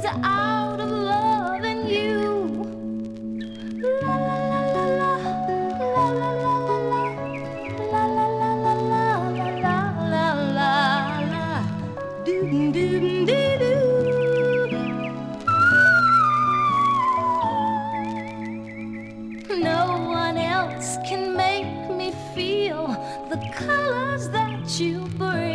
out of loving you. La la la la la la la la la la la la la la la la la doo doo doo doo. No one else can make me feel the colors that you bring.